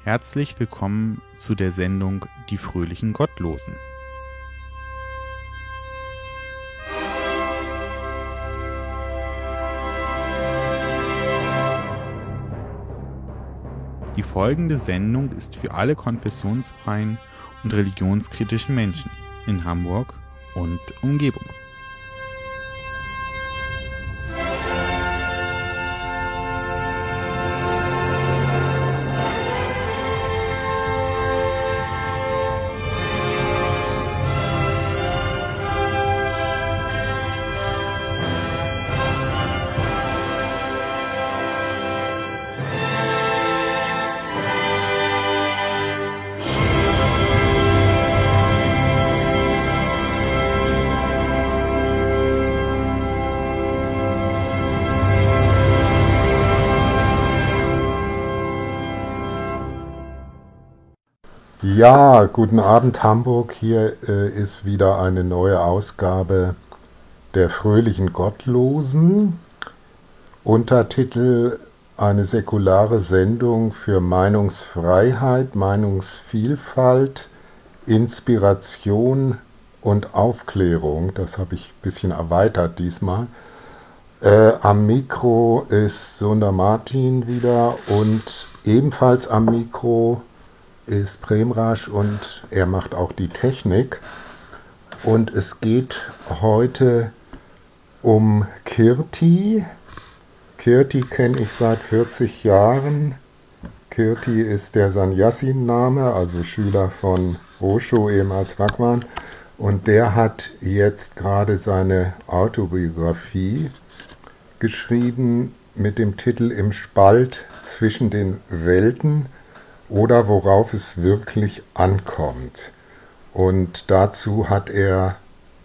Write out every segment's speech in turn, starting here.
Herzlich willkommen zu der Sendung Die fröhlichen Gottlosen. Die folgende Sendung ist für alle konfessionsfreien und religionskritischen Menschen in Hamburg und Umgebung. Ja, guten Abend Hamburg. Hier ist wieder eine neue Ausgabe der fröhlichen Gottlosen. Untertitel: Eine säkulare Sendung für Meinungsfreiheit, Meinungsvielfalt, Inspiration und Aufklärung. Das habe ich ein bisschen erweitert diesmal. Am Mikro ist Sunda Martin wieder und ebenfalls am Mikro ist Premrasch und er macht auch die Technik. Und es geht heute um Kirti. Kirti kenne ich seit 40 Jahren. Kirti ist der Sannyasin-Name, also Schüler von Osho, ehemals Bhagwan. Und der hat jetzt gerade seine Autobiografie geschrieben mit dem Titel Im Spalt zwischen den Welten oder worauf es wirklich ankommt. Und dazu hat er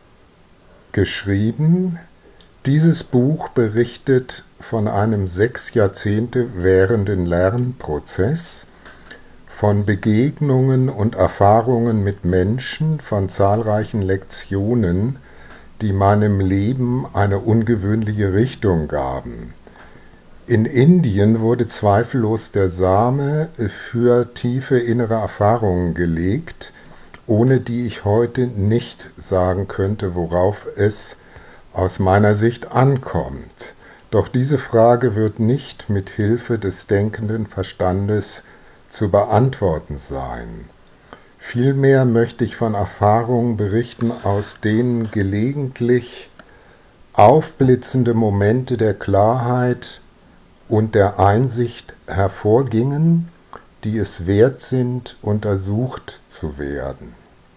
geschrieben: Dieses Buch berichtet von einem 6 Jahrzehnte währenden Lernprozess, von Begegnungen und Erfahrungen mit Menschen, von zahlreichen Lektionen, die meinem Leben eine ungewöhnliche Richtung gaben. In Indien wurde zweifellos der Same für tiefe innere Erfahrungen gelegt, ohne die ich heute nicht sagen könnte, worauf es aus meiner Sicht ankommt. Doch diese Frage wird nicht mit Hilfe des denkenden Verstandes zu beantworten sein. Vielmehr möchte ich von Erfahrungen berichten, aus denen gelegentlich aufblitzende Momente der Klarheit und der Einsicht hervorgingen, die es wert sind, untersucht zu werden.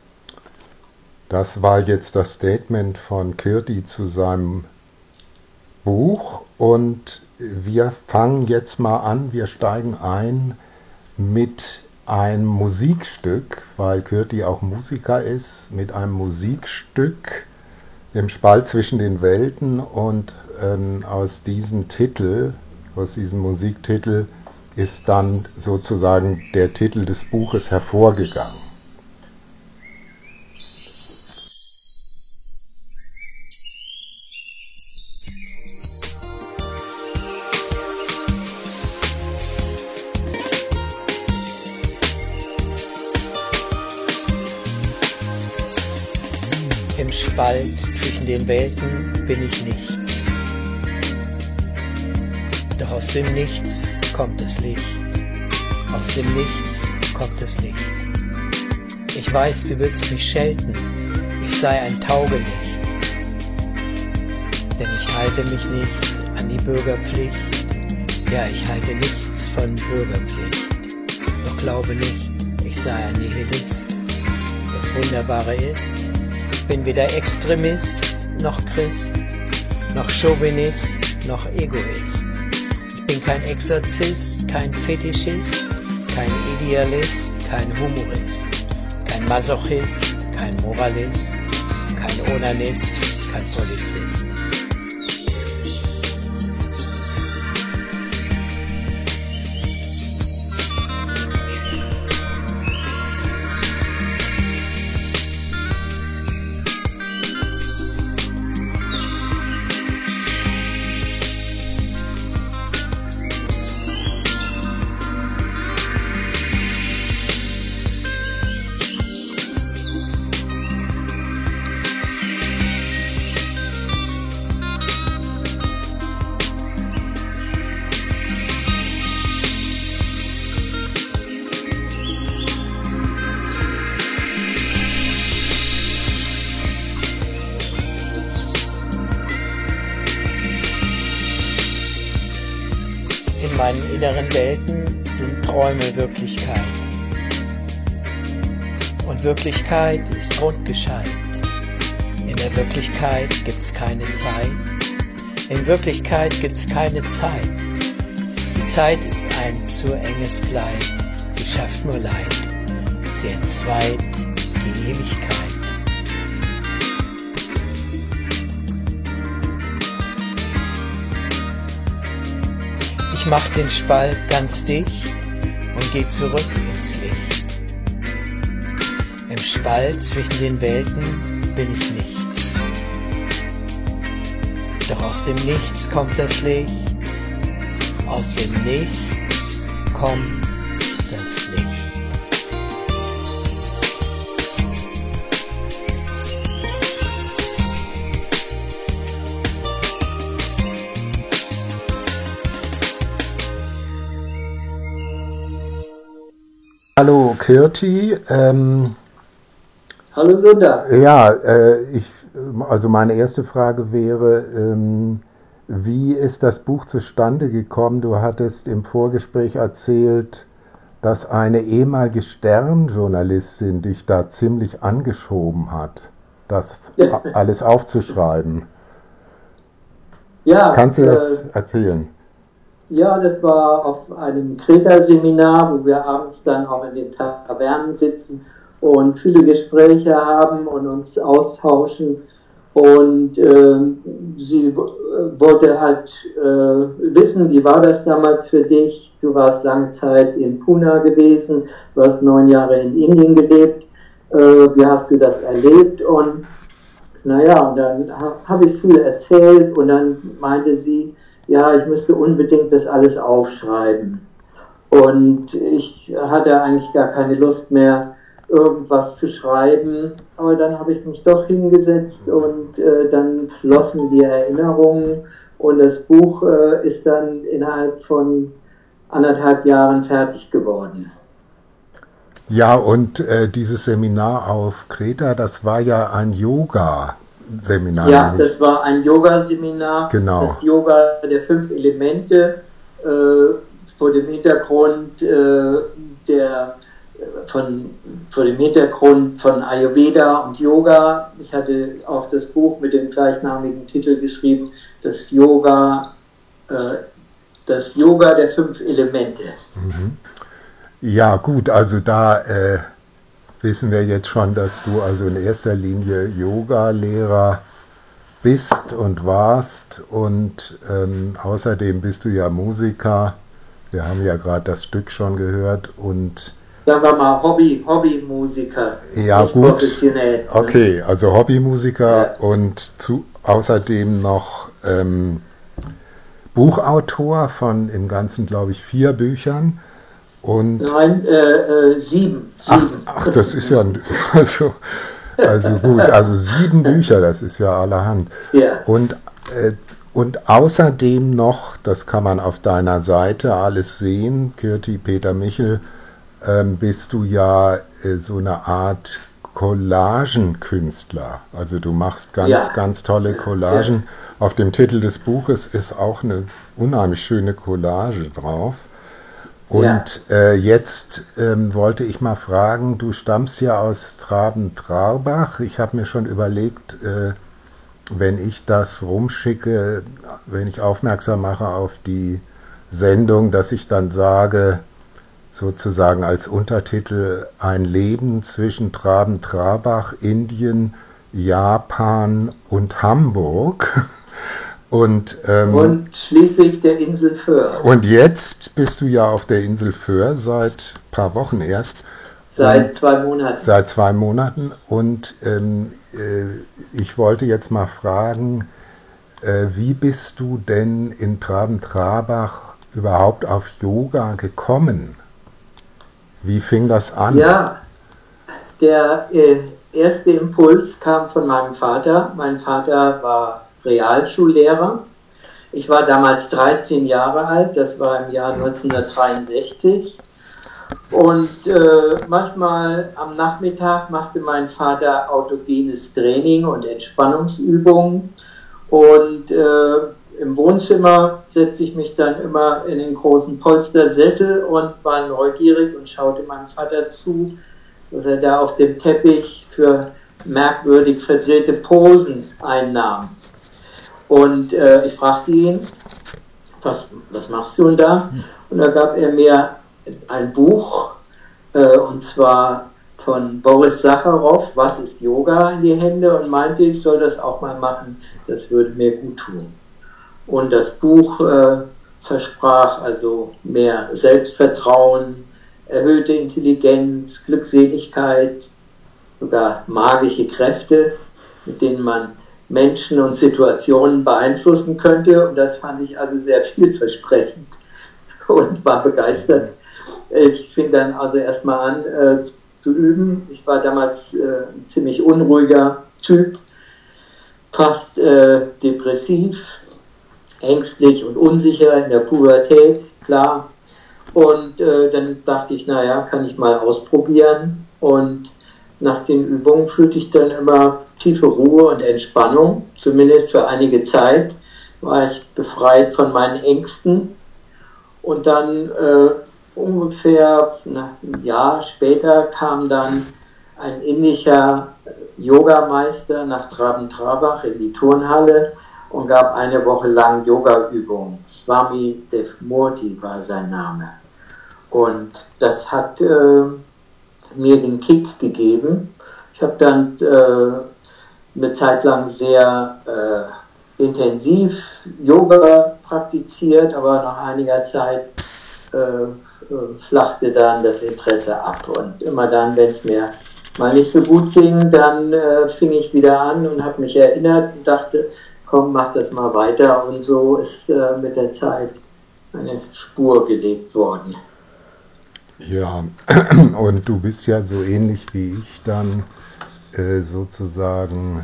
Das war jetzt das Statement von Kirti zu seinem Buch und wir fangen jetzt mal an, wir steigen ein mit einem Musikstück, weil Kirti auch Musiker ist, mit einem Musikstück Im Spalt zwischen den Welten und aus diesem Musiktitel ist dann sozusagen der Titel des Buches hervorgegangen. Im Spalt zwischen den Welten bin ich nichts. Doch aus dem Nichts kommt das Licht. Aus dem Nichts kommt das Licht. Ich weiß, du willst mich schelten, ich sei ein Taugenicht. Denn ich halte mich nicht an die Bürgerpflicht. Ja, ich halte nichts von Bürgerpflicht. Doch glaube nicht, ich sei ein Nihilist. Das Wunderbare ist, ich bin weder Extremist, noch Christ, noch Chauvinist, noch Egoist. Ich bin kein Exorzist, kein Fetischist, kein Idealist, kein Humorist, kein Masochist, kein Moralist, kein Onanist, kein Polizist. meinen inneren Welten sind Träume Wirklichkeit. Und Wirklichkeit ist grundgescheit. In der Wirklichkeit gibt's keine Zeit. In Wirklichkeit gibt's keine Zeit. Die Zeit ist ein zu enges Kleid. Sie schafft nur Leid. Sie entzweit die Ewigkeit. Ich mach den Spalt ganz dicht und geh zurück ins Licht. Im Spalt zwischen den Welten bin ich nichts. Doch aus dem Nichts kommt das Licht. Aus dem Nichts kommt das Licht. Hallo Kirti. Hallo Sunda. Ja, also meine erste Frage wäre, wie ist das Buch zustande gekommen? Du hattest im Vorgespräch erzählt, dass eine ehemalige Stern-Journalistin dich da ziemlich angeschoben hat, das alles aufzuschreiben. Ja, Kannst du das erzählen? ja, das war auf einem Kreta-Seminar, wo wir abends dann auch in den Tavernen sitzen und viele Gespräche haben und uns austauschen. Und sie wollte halt wissen, wie war das damals für dich? Du warst lange Zeit in Pune gewesen, du hast 9 Jahre in Indien gelebt. Wie hast du das erlebt? Und naja, und dann habe ich viel erzählt und dann meinte sie, ja, ich müsste unbedingt das alles aufschreiben. Und ich hatte eigentlich gar keine Lust mehr, irgendwas zu schreiben. Aber dann habe ich mich doch hingesetzt und dann flossen die Erinnerungen und das Buch ist dann innerhalb von 1,5 Jahren fertig geworden. Ja, und dieses Seminar auf Kreta, das war ja ein Yoga-Seminar. Ja, das war ein Yoga-Seminar. Genau. Das Yoga der 5 Elemente vor dem Hintergrund vor dem Hintergrund von Ayurveda und Yoga. Ich hatte auch das Buch mit dem gleichnamigen Titel geschrieben, das Yoga der 5 Elemente. Mhm. Ja, gut, also da wissen wir jetzt schon, dass du also in erster Linie Yoga-Lehrer bist und warst und außerdem bist du ja Musiker. Wir haben ja gerade das Stück schon gehört und sagen wir mal Hobbymusiker, ja, nicht gut. Professionell. Okay, also Hobbymusiker ja. Und außerdem noch Buchautor von im Ganzen, glaube ich, 4 Büchern. Und Nein, 7. Ach, das ist ja also gut, also 7 Bücher, das ist ja allerhand. Ja. Und außerdem noch, das kann man auf deiner Seite alles sehen, Kirti Peter Michel, bist du ja so eine Art Collagenkünstler. Also du machst ganz tolle Collagen. Ja. Auf dem Titel des Buches ist auch eine unheimlich schöne Collage drauf. Und jetzt wollte ich mal fragen, du stammst ja aus Traben-Trarbach. Ich habe mir schon überlegt, wenn ich das rumschicke, wenn ich aufmerksam mache auf die Sendung, dass ich dann sage, sozusagen als Untertitel, ein Leben zwischen Traben-Trarbach, Indien, Japan und Hamburg. Und schließlich der Insel Föhr. Und jetzt bist du ja auf der Insel Föhr seit ein paar Wochen erst. Seit 2 Monaten. Seit 2 Monaten. Und ich wollte jetzt mal fragen, wie bist du denn in Traben-Trarbach überhaupt auf Yoga gekommen? Wie fing das an? Ja, der erste Impuls kam von meinem Vater. Mein Vater war Realschullehrer. Ich war damals 13 Jahre alt, das war im Jahr 1963. Und manchmal am Nachmittag machte mein Vater autogenes Training und Entspannungsübungen. Und im Wohnzimmer setzte ich mich dann immer in den großen Polstersessel und war neugierig und schaute meinem Vater zu, dass er da auf dem Teppich für merkwürdig verdrehte Posen einnahm. Und ich fragte ihn, was machst du denn da? Und da gab er mir ein Buch, und zwar von Boris Sacharow, Was ist Yoga, in die Hände und meinte, ich soll das auch mal machen, das würde mir gut tun. Und das Buch versprach also mehr Selbstvertrauen, erhöhte Intelligenz, Glückseligkeit, sogar magische Kräfte, mit denen man Menschen und Situationen beeinflussen könnte. Und das fand ich also sehr vielversprechend und war begeistert. Ich fing dann also erstmal an zu üben. Ich war damals ein ziemlich unruhiger Typ, fast depressiv, ängstlich und unsicher in der Pubertät, klar. Und dann dachte ich, naja, kann ich mal ausprobieren. Und nach den Übungen fühlte ich dann immer tiefe Ruhe und Entspannung, zumindest für einige Zeit war ich befreit von meinen Ängsten. Und dann ungefähr ein Jahr später kam dann ein indischer Yogameister nach Traben-Trabach in die Turnhalle und gab eine Woche lang Yoga-Übungen. Swami Devmurti war sein Name. Und das hat mir den Kick gegeben. Ich habe dann eine Zeit lang sehr intensiv Yoga praktiziert, aber nach einiger Zeit flachte dann das Interesse ab. Und immer dann, wenn es mir mal nicht so gut ging, dann fing ich wieder an und habe mich erinnert und dachte, komm, mach das mal weiter. Und so ist mit der Zeit eine Spur gelegt worden. Ja, und du bist ja so ähnlich wie ich dann sozusagen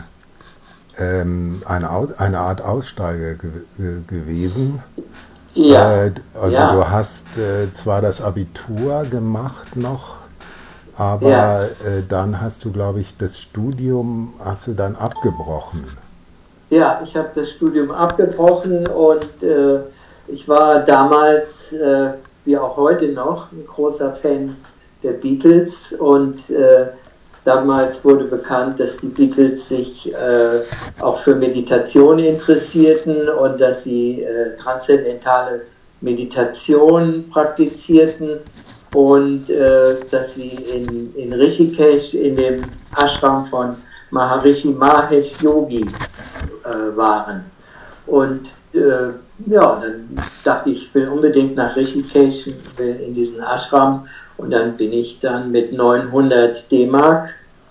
eine Art Aussteiger gewesen. Ja. Also ja. du hast zwar das Abitur gemacht noch, aber dann hast du, glaube ich, das Studium hast du dann abgebrochen. Ja, ich habe das Studium abgebrochen und ich war damals, wie auch heute noch, ein großer Fan der Beatles und damals wurde bekannt, dass die Beatles sich auch für Meditation interessierten und dass sie transzendentale Meditation praktizierten und dass sie in Rishikesh in dem Ashram von Maharishi Mahesh Yogi waren. Und ja, dann dachte ich, ich will unbedingt nach Rishikesh, will in diesen Ashram. Und dann bin ich dann mit 900 D-Mark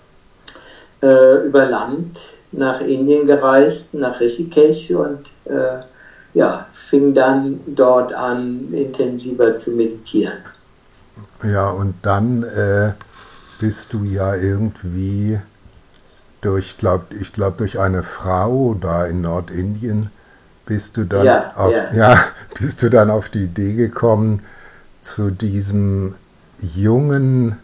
über Land nach Indien gereist, nach Rishikesh und ja, fing dann dort an, intensiver zu meditieren. Ja, und dann bist du ja irgendwie durch, ich glaube, durch eine Frau da in Nordindien bist du dann bist du dann auf die Idee gekommen, zu diesem jungen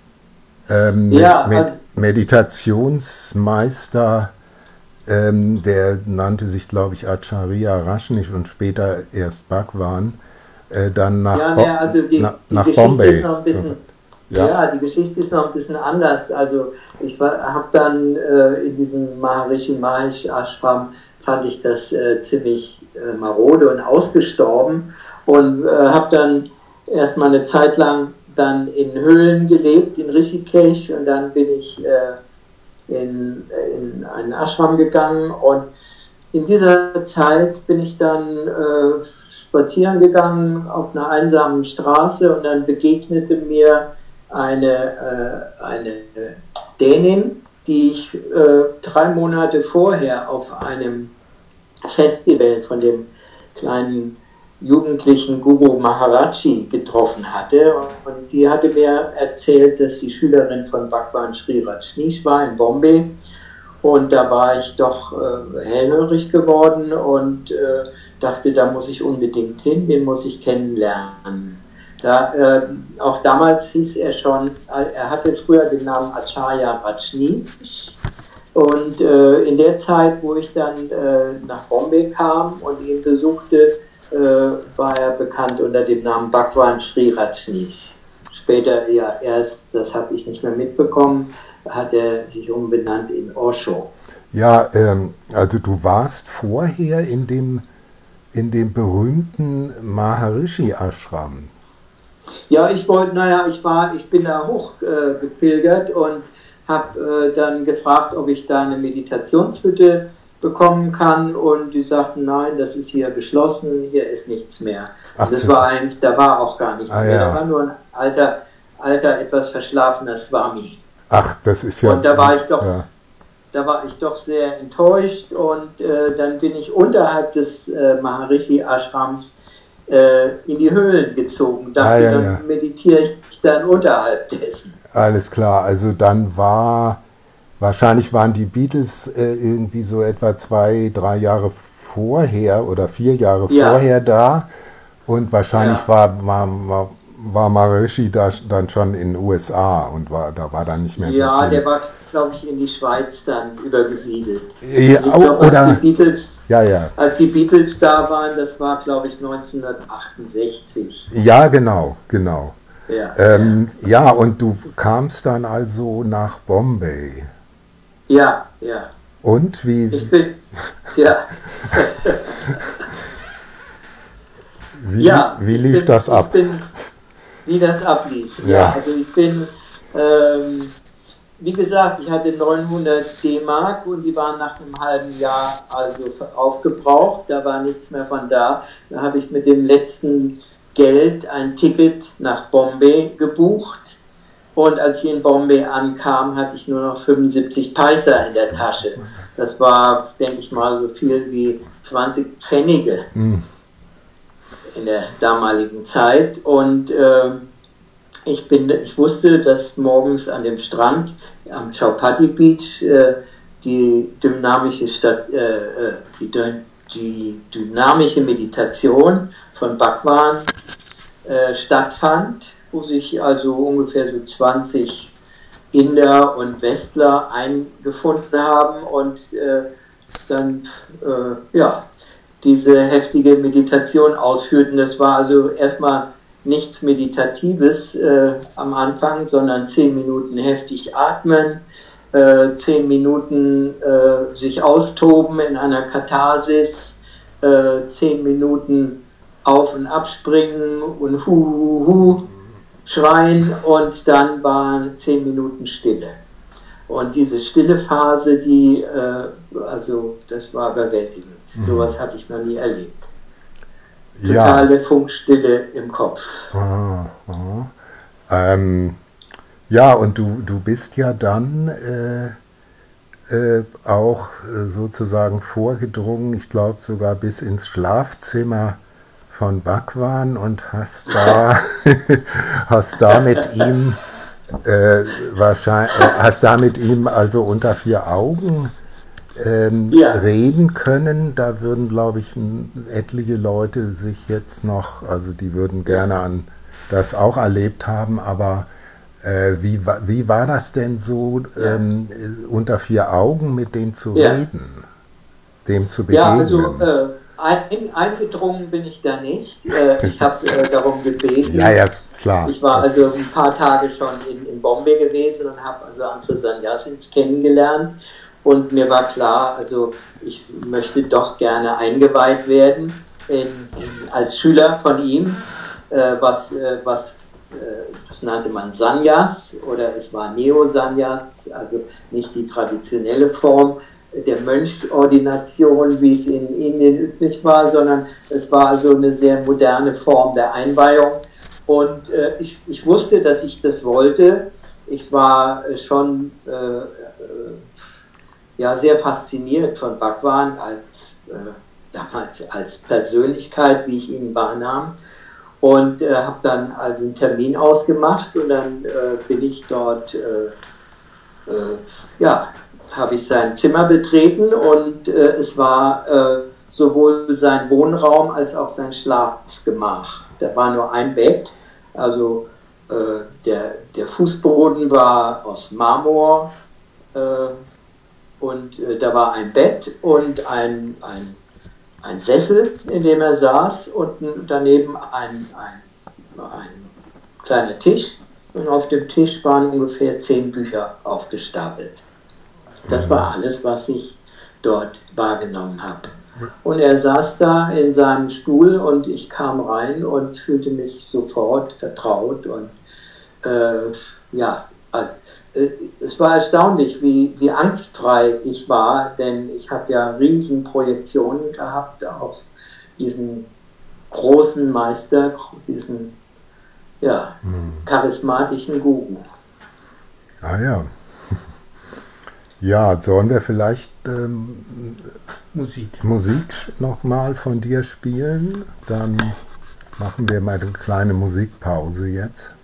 Meditationsmeister, der nannte sich, glaube ich, Acharya Rajneesh und später erst Bhagwan, dann nach Bombay. Die Geschichte ist noch ein bisschen anders. Also ich habe dann in diesem Maharishi Mahesh Ashram fand ich das ziemlich marode und ausgestorben und habe dann erstmal eine Zeit lang dann in Höhlen gelebt, in Rishikesh, und dann bin ich in einen Ashram gegangen und in dieser Zeit bin ich dann spazieren gegangen auf einer einsamen Straße und dann begegnete mir eine Dänin, die ich 3 Monate vorher auf einem Festival von dem kleinen jugendlichen Guru Maharaji getroffen hatte. Und die hatte mir erzählt, dass sie Schülerin von Bhagwan Sri Rajneesh war in Bombay. Und da war ich doch hellhörig geworden und dachte, da muss ich unbedingt hin, den muss ich kennenlernen. Auch damals hieß er schon, er hatte früher den Namen Acharya Rajneesh Und in der Zeit, wo ich dann nach Bombay kam und ihn besuchte, war er bekannt unter dem Namen Bhagwan Sri Rajneesh. Später ja erst, das habe ich nicht mehr mitbekommen, hat er sich umbenannt in Osho. Ja, also du warst vorher in dem berühmten Maharishi Ashram. Ja, ich bin da hochgepilgert und habe dann gefragt, ob ich da eine Meditationshütte bekommen kann, und die sagten, nein, das ist hier geschlossen, hier ist nichts mehr. Das war eigentlich, da war auch gar nichts mehr, da war nur ein alter, etwas verschlafener Swami. Ach, das ist ja... Und da war ich doch sehr enttäuscht, und dann bin ich unterhalb des Maharishi Ashrams in die Höhlen gezogen. Dann meditiere ich dann unterhalb dessen. Alles klar, also dann wahrscheinlich waren die Beatles irgendwie so etwa 2-3 Jahre vorher oder 4 Jahre vorher da, und wahrscheinlich war Maharishi da dann schon in den USA und da war dann nicht mehr so viel. Ja, der war, glaube ich, in die Schweiz dann übergesiedelt. Ja, ich glaube, als die Beatles da waren, das war, glaube ich, 1968. Ja, genau. Ja, Und du kamst dann also nach Bombay. Ja. Und wie? Wie lief das ab? Wie das ablief. Ja, also ich bin, wie gesagt, ich hatte 900 D-Mark und die waren nach einem halben Jahr also aufgebraucht. Da war nichts mehr von da. Da habe ich mit dem letzten Geld ein Ticket nach Bombay gebucht. Und als ich in Bombay ankam, hatte ich nur noch 75 Paisa in der Tasche. Das war, denke ich mal, so viel wie 20 Pfennige in der damaligen Zeit. Und ich wusste, dass morgens an dem Strand am Chowpatty Beach die dynamische Meditation von Bhagwan stattfand, wo sich also ungefähr so 20 Inder und Westler eingefunden haben und dann diese heftige Meditation ausführten. Das war also erstmal nichts Meditatives am Anfang, sondern 10 Minuten heftig atmen, 10 Minuten sich austoben in einer Katharsis, 10 Minuten auf- und abspringen und hu schreien, und dann waren 10 Minuten Stille. Und diese stille Phase, das war überwältigend. Sowas hatte ich noch nie erlebt. Totale Funkstille im Kopf. Und du bist ja dann auch sozusagen vorgedrungen, ich glaube sogar bis ins Schlafzimmer von Bhagwan, und hast da mit ihm also unter 4 Augen reden können. Da würden, glaube ich, etliche Leute sich jetzt noch, also die würden gerne an das auch erlebt haben, aber wie war das denn so, unter 4 Augen mit dem zu reden, dem zu begegnen? Ja, also eingedrungen bin ich da nicht. Ich habe darum gebeten. Ja, klar. Ich war also ein paar Tage schon in Bombay gewesen und habe also andere Sannyasins kennengelernt. Und mir war klar, also ich möchte doch gerne eingeweiht werden als Schüler von ihm, das nannte man Sannyas, oder es war Neo-Sannyas, also nicht die traditionelle Form der Mönchsordination, wie es in Indien üblich war, sondern es war also eine sehr moderne Form der Einweihung. Und ich wusste, dass ich das wollte. Ich war schon sehr fasziniert von Bhagwan damals als Persönlichkeit, wie ich ihn wahrnahm. Und habe dann also einen Termin ausgemacht, und dann bin ich dort, habe ich sein Zimmer betreten, und es war sowohl sein Wohnraum als auch sein Schlafgemach. Da war nur ein Bett, also der Fußboden war aus Marmor und da war ein Bett und ein Sessel, in dem er saß, und daneben ein kleiner Tisch, und auf dem Tisch waren ungefähr 10 Bücher aufgestapelt. Das war alles, was ich dort wahrgenommen habe. Und er saß da in seinem Stuhl und ich kam rein und fühlte mich sofort vertraut und es war erstaunlich, wie angstfrei ich war, denn ich habe ja riesen Projektionen gehabt auf diesen großen Meister, diesen charismatischen Guru. Ah ja. Ja, sollen wir vielleicht Musik nochmal von dir spielen? Dann machen wir mal eine kleine Musikpause jetzt.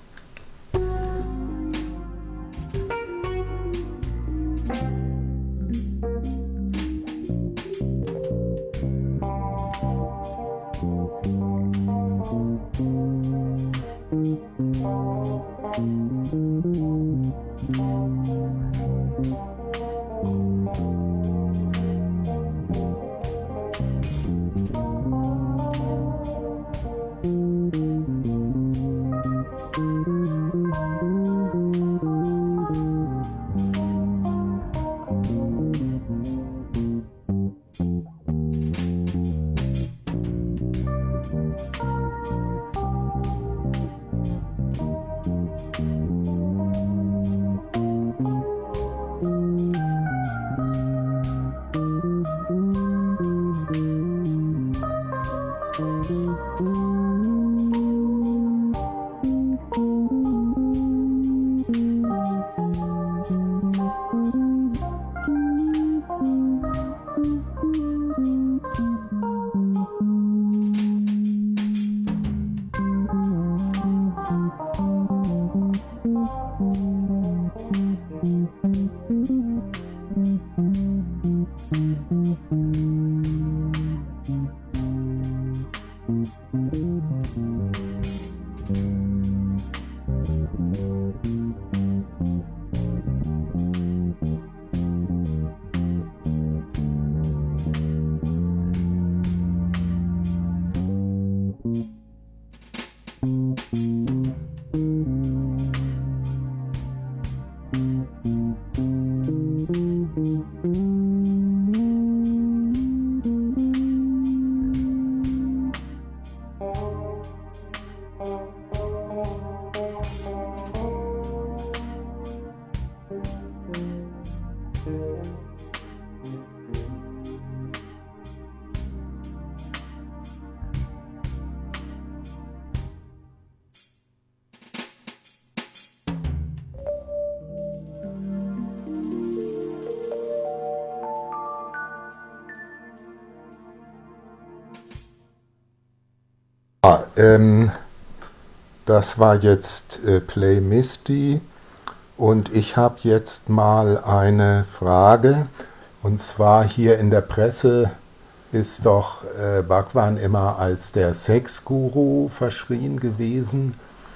Das war jetzt Play Misty und ich habe jetzt mal eine Frage, und zwar hier in der Presse ist doch Bhagwan immer als der Sexguru verschrien gewesen,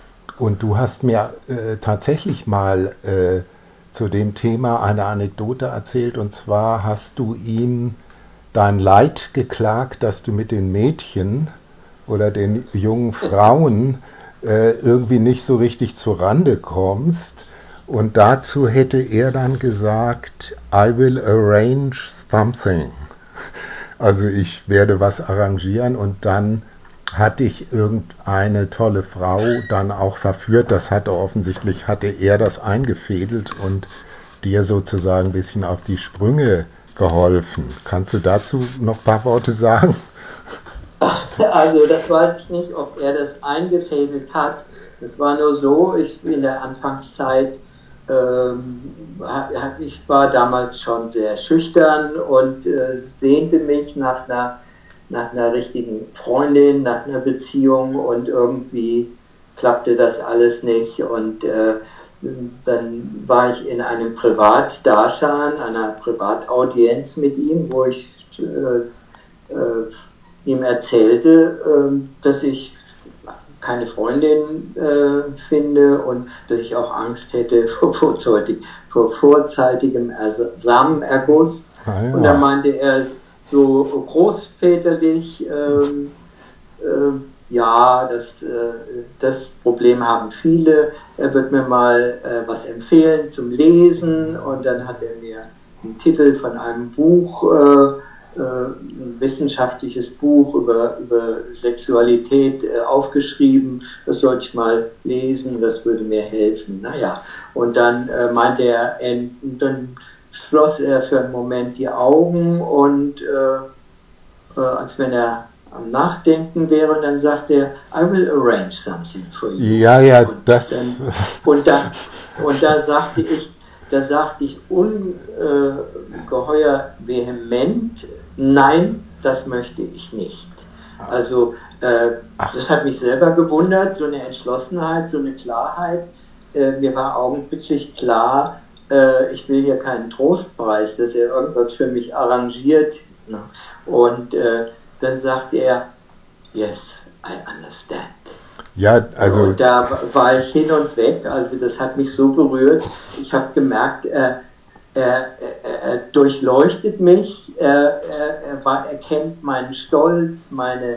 und du hast mir tatsächlich mal zu dem Thema eine Anekdote erzählt, und zwar hast du ihm dein Leid geklagt, dass du mit den Mädchen oder den jungen Frauen irgendwie nicht so richtig zur Rande kommst. Und dazu hätte er dann gesagt, I will arrange something. Also ich werde was arrangieren, und dann hatte ich irgendeine tolle Frau dann auch verführt. Das hatte er das eingefädelt und dir sozusagen ein bisschen auf die Sprünge geholfen. Kannst du dazu noch ein paar Worte sagen? Also das weiß ich nicht, ob er das eingefädelt hat. Es war nur so, in der Anfangszeit, ich war damals schon sehr schüchtern und sehnte mich nach einer richtigen Freundin, nach einer Beziehung, und irgendwie klappte das alles nicht. Und dann war ich in einem Privat-Darshan, einer Privataudienz mit ihm, wo ich ihm erzählte, dass ich keine Freundin finde und dass ich auch Angst hätte vor vorzeitigem Samenerguss. Ah, ja. Und dann meinte er so großväterlich, ja, das Problem haben viele. Er wird mir mal was empfehlen zum Lesen, und dann hat er mir einen Titel von einem Buch, ein wissenschaftliches Buch über Sexualität aufgeschrieben. Das sollte ich mal lesen, das würde mir helfen. Naja, und dann meinte er, dann schloss er für einen Moment die Augen und als wenn er am Nachdenken wäre, und dann sagt er, I will arrange something for you. Ja, ja, und das... Da sagte ich ungeheuer vehement, nein, das möchte ich nicht. Also das hat mich selber gewundert, so eine Entschlossenheit, so eine Klarheit. Mir war augenblicklich klar, ich will hier keinen Trostpreis, dass er irgendwas für mich arrangiert. Ne? Und dann sagte er, yes, I understand. Ja, also... Und da war ich hin und weg, also das hat mich so berührt. Ich habe gemerkt, er durchleuchtet mich, er kennt meinen Stolz, meine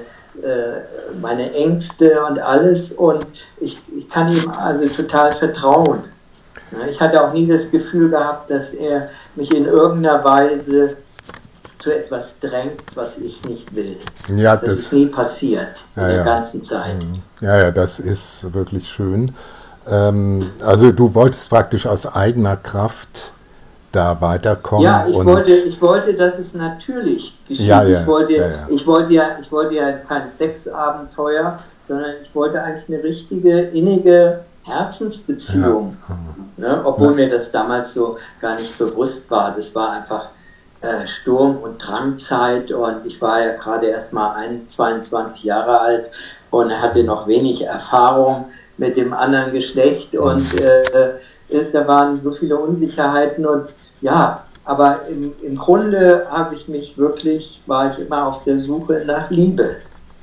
Ängste und alles, und ich kann ihm also total vertrauen. Ich hatte auch nie das Gefühl gehabt, dass er mich in irgendeiner Weise zu etwas drängt, was ich nicht will. Ja, das ist nie passiert in der ganzen Zeit. Ja, das ist wirklich schön. Also du wolltest praktisch aus eigener Kraft da weiterkommen. Ja, ich wollte, dass es natürlich geschieht. Ja, ja, ich wollte ja kein Sexabenteuer, sondern ich wollte eigentlich eine richtige, innige Herzensbeziehung. Ja. Ne? Obwohl mir das damals so gar nicht bewusst war. Das war einfach Sturm- und Drangzeit, und ich war ja gerade erst mal 22 Jahre alt und hatte noch wenig Erfahrung mit dem anderen Geschlecht, und da waren so viele Unsicherheiten, und ja, aber im Grunde war ich immer auf der Suche nach Liebe.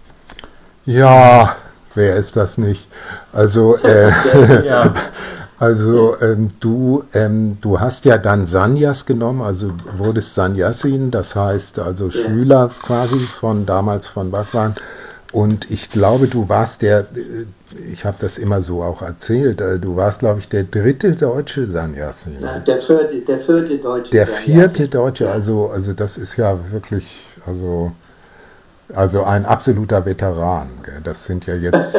Ja, wer ist das nicht? Also, Ja. also du hast ja dann Sannyas genommen, also wurdest Sannyasin, das heißt also Schüler quasi damals von Bhagwan. Und ich glaube, du warst ich habe das immer so auch erzählt, du warst, glaube ich, der 3. deutsche Sannyasin. Ja, der vierte deutsche. Der 4. deutsche, also das ist ja wirklich, also ein absoluter Veteran. Gell? Das sind ja jetzt,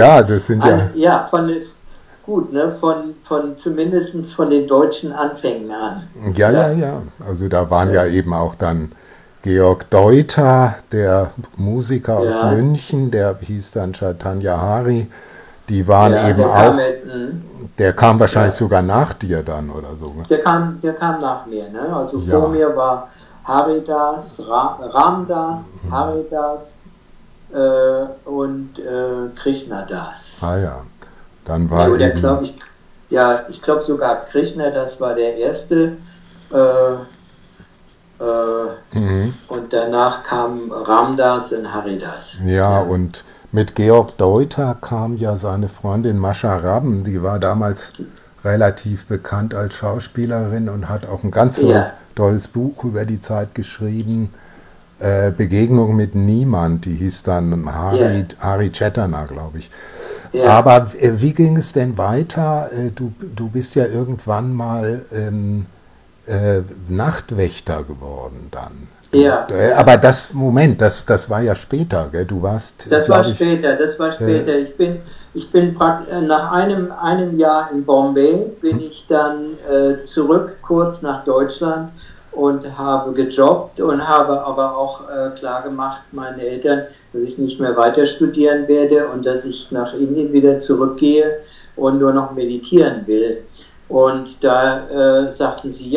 Gut, ne, zumindest von den deutschen Anfängen an. Ja. Also da waren ja eben auch dann Georg Deuter, der Musiker aus München, der hieß dann Chaitanya Hari. Die waren eben auch. Der kam wahrscheinlich sogar nach dir dann oder so. Der kam nach mir, ne? Also vor mir war Haridas, Ramdas, Haridas und Krishnadas. Ah ja. Dann war ich glaube sogar Krishnadas war der erste. Und danach kam Ramdas und Haridas. Ja, und mit Georg Deuter kam ja seine Freundin Mascha Rabben, die war damals relativ bekannt als Schauspielerin und hat auch ein ganz tolles Buch über die Zeit geschrieben, Begegnung mit Niemand, die hieß dann Hari Chetana, glaube ich. Ja. Aber wie ging es denn weiter? Du bist ja irgendwann mal Nachtwächter geworden dann. Aber das war ja später, gell? Du warst. Das war später. Ich bin nach einem Jahr in Bombay bin ich dann zurück kurz nach Deutschland und habe gejobbt und habe aber auch klar gemacht meinen Eltern, dass ich nicht mehr weiter studieren werde und dass ich nach Indien wieder zurückgehe und nur noch meditieren will. Und da sagten sie,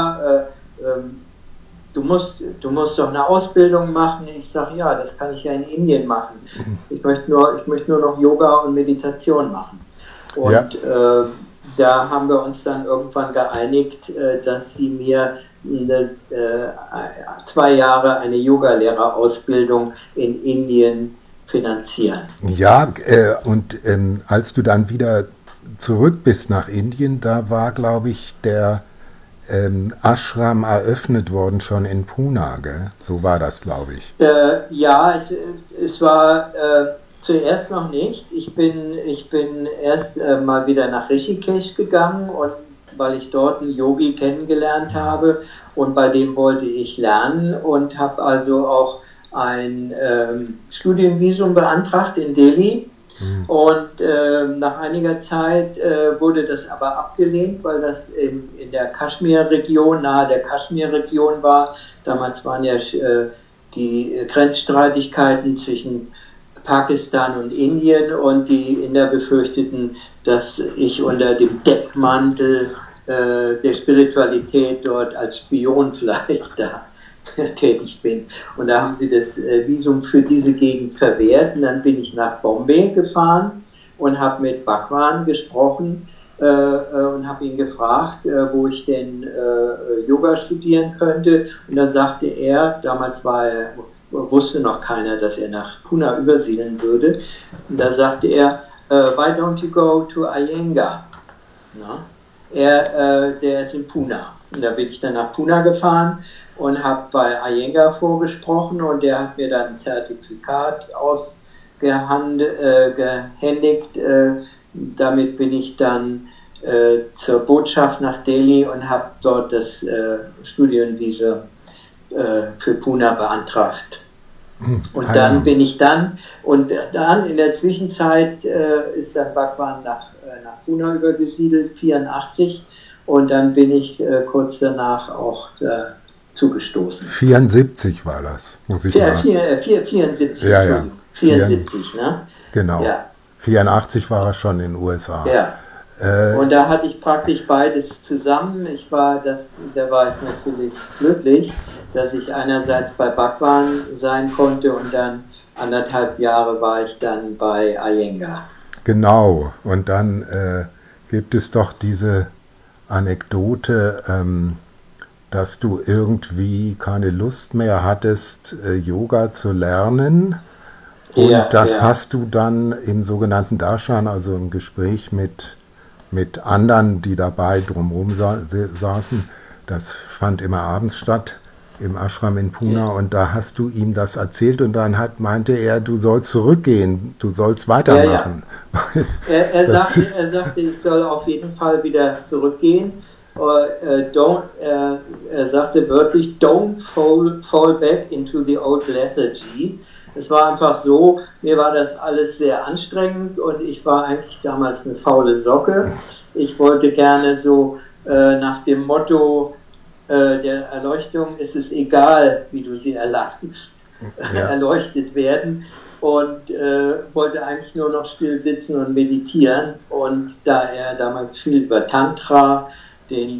du musst doch eine Ausbildung machen. Ich sage, ja, das kann ich ja in Indien machen. Ich möchte nur noch Yoga und Meditation machen. Und da haben wir uns dann irgendwann geeinigt, dass sie mir 2 Jahre eine Yogalehrerausbildung in Indien finanzieren. Ja, und als du dann wieder zurück bist nach Indien, da war, glaube ich, der Ashram eröffnet worden schon in Pune, gell? So war das, glaube ich. Ja, es war zuerst noch nicht. Ich bin erst mal wieder nach Rishikesh gegangen, und weil ich dort einen Yogi kennengelernt habe, und bei dem wollte ich lernen, und habe also auch ein Studienvisum beantragt in Delhi. Und nach einiger Zeit wurde das aber abgelehnt, weil das in der Kaschmir-Region, nahe der Kaschmir-Region war. Damals waren ja die Grenzstreitigkeiten zwischen Pakistan und Indien, und die Inder befürchteten, dass ich unter dem Deckmantel der Spiritualität dort als Spion vielleicht da tätig bin. Und da haben sie das Visum für diese Gegend verwehrt. Und dann bin ich nach Bombay gefahren und habe mit Bhagwan gesprochen und habe ihn gefragt, wo ich denn Yoga studieren könnte. Und da sagte er, damals wusste noch keiner, dass er nach Pune übersiedeln würde. Und da sagte er, why don't you go to Iyengar? Na? Der ist in Pune. Und da bin ich dann nach Pune gefahren und habe bei Iyengar vorgesprochen, und der hat mir dann ein Zertifikat ausgehändigt. Damit bin ich dann zur Botschaft nach Delhi und habe dort das Studienvisum für Pune beantragt. Und dann bin ich dann in der Zwischenzeit ist dann Bhagwan nach Pune übergesiedelt, 1984, und dann bin ich kurz danach auch zugestoßen. 74 war das, muss ich mal. 74, ja. 74, ne? Genau. Ja. 84 war er schon in den USA. Ja. Und da hatte ich praktisch beides zusammen. Da war ich natürlich glücklich, dass ich einerseits bei Bhagwan sein konnte, und dann 1,5 Jahre war ich dann bei Iyengar. Genau, und dann gibt es doch diese Anekdote, dass du irgendwie keine Lust mehr hattest, Yoga zu lernen. Und das hast du dann im sogenannten Darshan, also im Gespräch mit anderen, die dabei drumherum saßen, das fand immer abends statt, im Ashram in Pune, und da hast du ihm das erzählt, und dann meinte er, du sollst zurückgehen, du sollst weitermachen. Er sagte, ich soll auf jeden Fall wieder zurückgehen. Er sagte wörtlich, don't fall back into the old lethargy. Es war einfach so, mir war das alles sehr anstrengend, und ich war eigentlich damals eine faule Socke. Ich wollte gerne so nach dem Motto der Erleuchtung, ist es egal, wie du sie erlangst, erleuchtet werden, und wollte eigentlich nur noch still sitzen und meditieren. Und da er damals viel über Tantra, den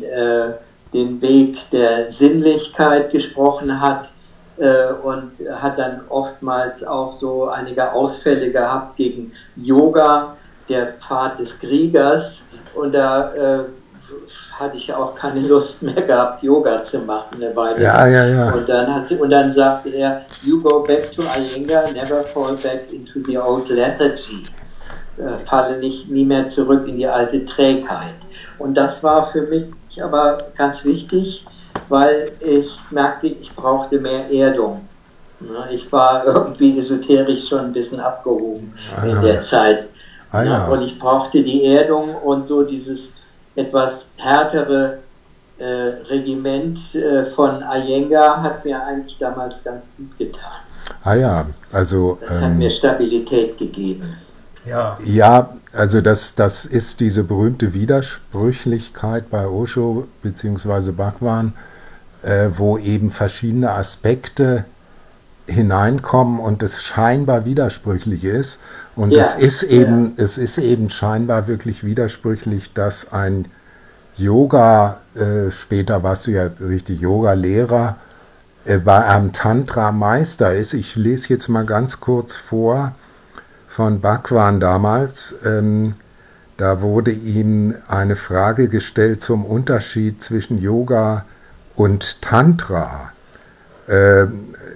Weg der Sinnlichkeit gesprochen hat, und hat dann oftmals auch so einige Ausfälle gehabt gegen Yoga, der Pfad des Kriegers, und da hatte ich auch keine Lust mehr gehabt, Yoga zu machen eine Weile. Ja. Und dann sagte er, you go back to Iyengar, never fall back into the old lethargy. Falle nie mehr zurück in die alte Trägheit. Und das war für mich aber ganz wichtig, weil ich merkte, ich brauchte mehr Erdung. Ich war irgendwie esoterisch schon ein bisschen abgehoben in der Zeit. Und ich brauchte die Erdung, und so dieses etwas härtere Regiment von Iyengar hat mir eigentlich damals ganz gut getan. Also das hat mir Stabilität gegeben. Ja, also das ist diese berühmte Widersprüchlichkeit bei Osho bzw. Bhagwan, wo eben verschiedene Aspekte hineinkommen und es scheinbar widersprüchlich ist. Und es ist eben scheinbar wirklich widersprüchlich, dass ein Yoga, später warst du ja richtig Yoga-Lehrer, bei einem Tantra-Meister ist. Ich lese jetzt mal ganz kurz vor von Bhagwan damals. Da wurde ihm eine Frage gestellt zum Unterschied zwischen Yoga und Tantra.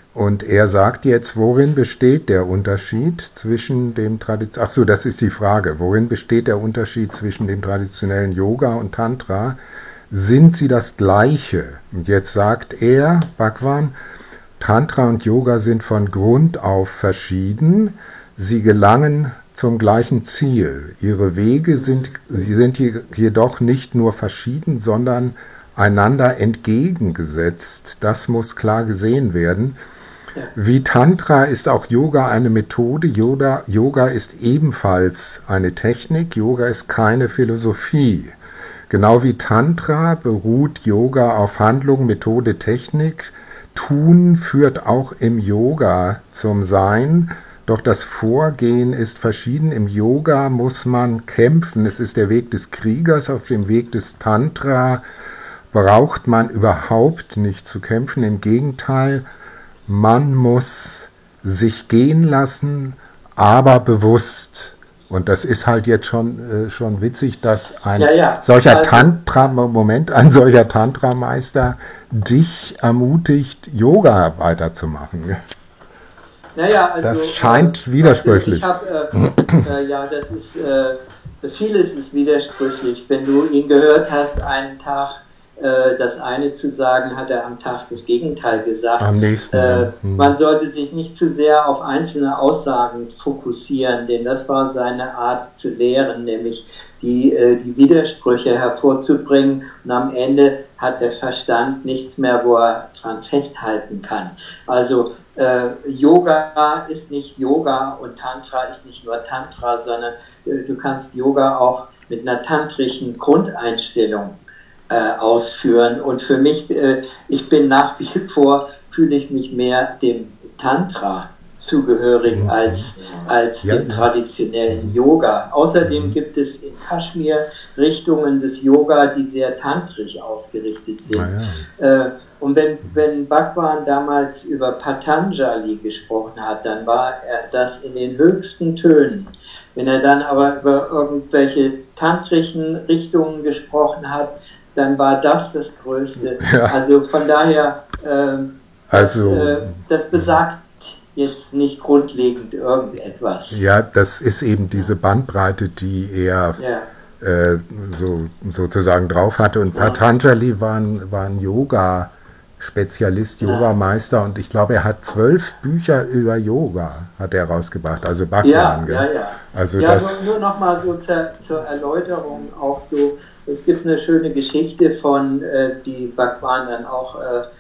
Und er sagt jetzt, worin besteht der Unterschied zwischen dem das ist die Frage, worin besteht der Unterschied zwischen dem traditionellen Yoga und Tantra? Sind sie das Gleiche? Und jetzt sagt er, Bhagwan, Tantra und Yoga sind von Grund auf verschieden. Sie gelangen zum gleichen Ziel. Ihre Wege sind jedoch nicht nur verschieden, sondern einander entgegengesetzt. Das muss klar gesehen werden. Wie Tantra ist auch Yoga eine Methode. Yoga ist ebenfalls eine Technik. Yoga ist keine Philosophie. Genau wie Tantra beruht Yoga auf Handlung, Methode, Technik. Tun führt auch im Yoga zum Sein. Doch das Vorgehen ist verschieden. Im Yoga muss man kämpfen. Es ist der Weg des Kriegers. Auf dem Weg des Tantra braucht man überhaupt nicht zu kämpfen. Im Gegenteil, man muss sich gehen lassen, aber bewusst. Und das ist halt jetzt schon witzig, dass ein solcher Tantra-Meister dich ermutigt, Yoga weiterzumachen. Naja, also, das scheint widersprüchlich. Das ist, vieles ist widersprüchlich. Wenn du ihn gehört hast, einen Tag das eine zu sagen, hat er am Tag das Gegenteil gesagt. Am nächsten. Man sollte sich nicht zu sehr auf einzelne Aussagen fokussieren, denn das war seine Art zu lehren, nämlich die Widersprüche hervorzubringen, und am Ende hat der Verstand nichts mehr, wo er dran festhalten kann. Also Yoga ist nicht Yoga und Tantra ist nicht nur Tantra, sondern du kannst Yoga auch mit einer tantrischen Grundeinstellung ausführen. Und für mich, ich bin nach wie vor, fühle ich mich mehr dem Tantra zugehörig als dem traditionellen Yoga. Außerdem gibt es in Kaschmir Richtungen des Yoga, die sehr tantrisch ausgerichtet sind. Und wenn Bhagwan damals über Patanjali gesprochen hat, dann war er das in den höchsten Tönen. Wenn er dann aber über irgendwelche tantrischen Richtungen gesprochen hat, dann war das Größte. Ja. Also von daher, das besagt jetzt nicht grundlegend irgendetwas. Ja, das ist eben diese Bandbreite, die er sozusagen drauf hatte. Und Patanjali war ein Yoga-Spezialist, Yogameister, und ich glaube, er hat 12 Bücher über Yoga hat er rausgebracht, also Bhagwan. Also nur noch mal so zur Erläuterung auch so. Es gibt eine schöne Geschichte die Bhagwan dann auch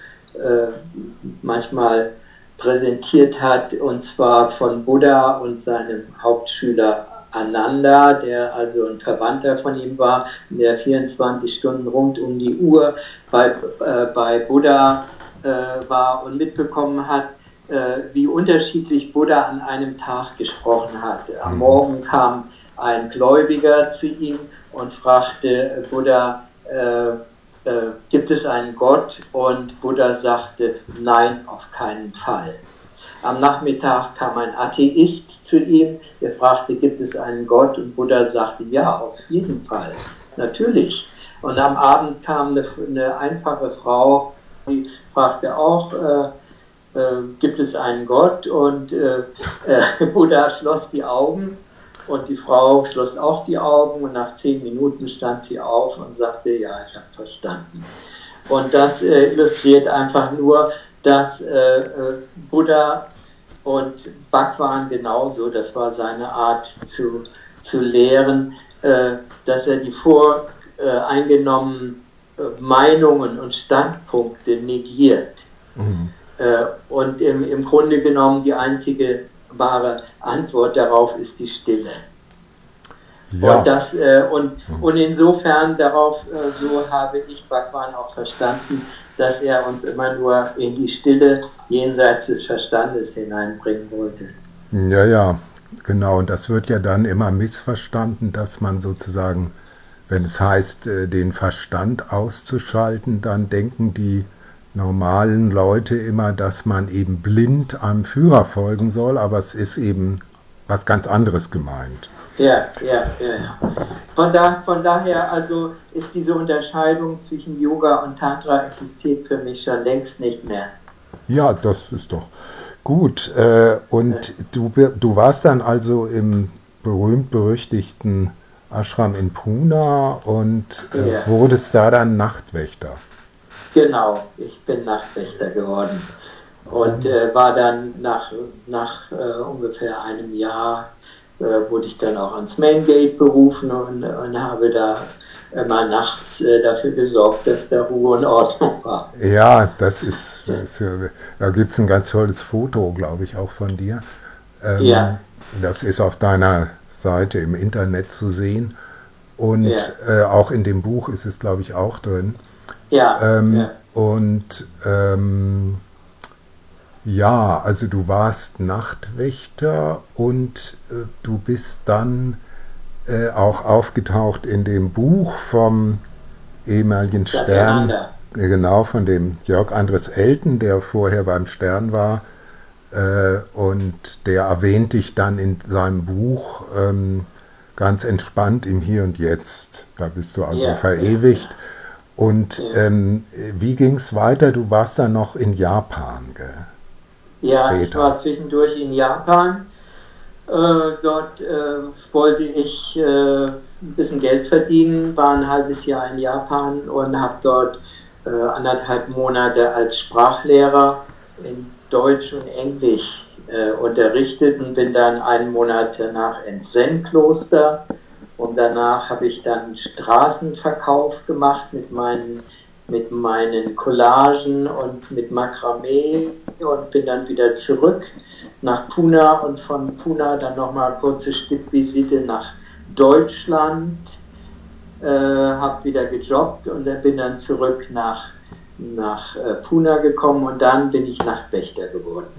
manchmal präsentiert hat, und zwar von Buddha und seinem Hauptschüler Ananda, der also ein Verwandter von ihm war, der 24 Stunden rund um die Uhr bei Buddha war und mitbekommen hat, wie unterschiedlich Buddha an einem Tag gesprochen hat. Am Morgen kam ein Gläubiger zu ihm und fragte Buddha, gibt es einen Gott? Und Buddha sagte, nein, auf keinen Fall. Am Nachmittag kam ein Atheist zu ihm, der fragte, gibt es einen Gott? Und Buddha sagte, ja, auf jeden Fall, natürlich. Und am Abend kam eine einfache Frau, die fragte auch, gibt es einen Gott? Und Buddha schloss die Augen. Und die Frau schloss auch die Augen, und nach 10 Minuten stand sie auf und sagte, ja, ich habe verstanden. Und das illustriert einfach nur, dass Buddha und Bhagwan genauso, das war seine Art zu lehren, dass er die voreingenommenen Meinungen und Standpunkte negiert. Und im Grunde genommen die einzige wahre Antwort darauf ist die Stille. Ja. Und insofern darauf, so habe ich Bhagwan auch verstanden, dass er uns immer nur in die Stille jenseits des Verstandes hineinbringen wollte. Ja, genau. Und das wird ja dann immer missverstanden, dass man sozusagen, wenn es heißt, den Verstand auszuschalten, dann denken die normalen Leute immer, dass man eben blind am Führer folgen soll, aber es ist eben was ganz anderes gemeint. Ja. Von daher also ist diese Unterscheidung zwischen Yoga und Tantra existiert für mich schon längst nicht mehr. Ja, das ist doch gut. Und du warst dann also im berühmt-berüchtigten Ashram in Pune und Ja, wurdest da dann Nachtwächter. genau, ich bin Nachtwächter geworden und war dann nach ungefähr einem Jahr, wurde ich dann auch ans Main Gate berufen und habe da immer nachts dafür gesorgt, dass da Ruhe und Ordnung war. Ja, da gibt es ein ganz tolles Foto, glaube ich, auch von dir. Ähm, Ja, Das ist auf deiner Seite im Internet zu sehen. Und ja, auch in dem Buch ist es, glaube ich, auch drin. ja, Ähm, ja, und ja, also du warst Nachtwächter und du bist dann auch aufgetaucht in dem Buch vom ehemaligen Stern, Satyananda. genau, von dem Jörg Andres Elten, der vorher beim Stern war. Und der erwähnt dich dann in seinem Buch ganz entspannt im Hier und Jetzt. Da bist du also Ja, ja, verewigt. ja, Und ja. wie ging es weiter? Du warst dann noch in Japan, gell? Ja, ich Später. war zwischendurch in Japan. Dort wollte ich ein bisschen Geld verdienen, war ein halbes Jahr in Japan und habe dort 1,5 Monate als Sprachlehrer in Deutsch und Englisch unterrichtet und bin dann einen Monat danach ins Zen-Kloster und danach habe ich dann Straßenverkauf gemacht mit meinen Collagen und mit Makramee und bin dann wieder zurück nach Pune und von Pune dann nochmal kurze Stippvisite nach Deutschland, habe wieder gejobbt und dann bin dann zurück nach Pune gekommen und dann bin ich Nachtwächter geworden.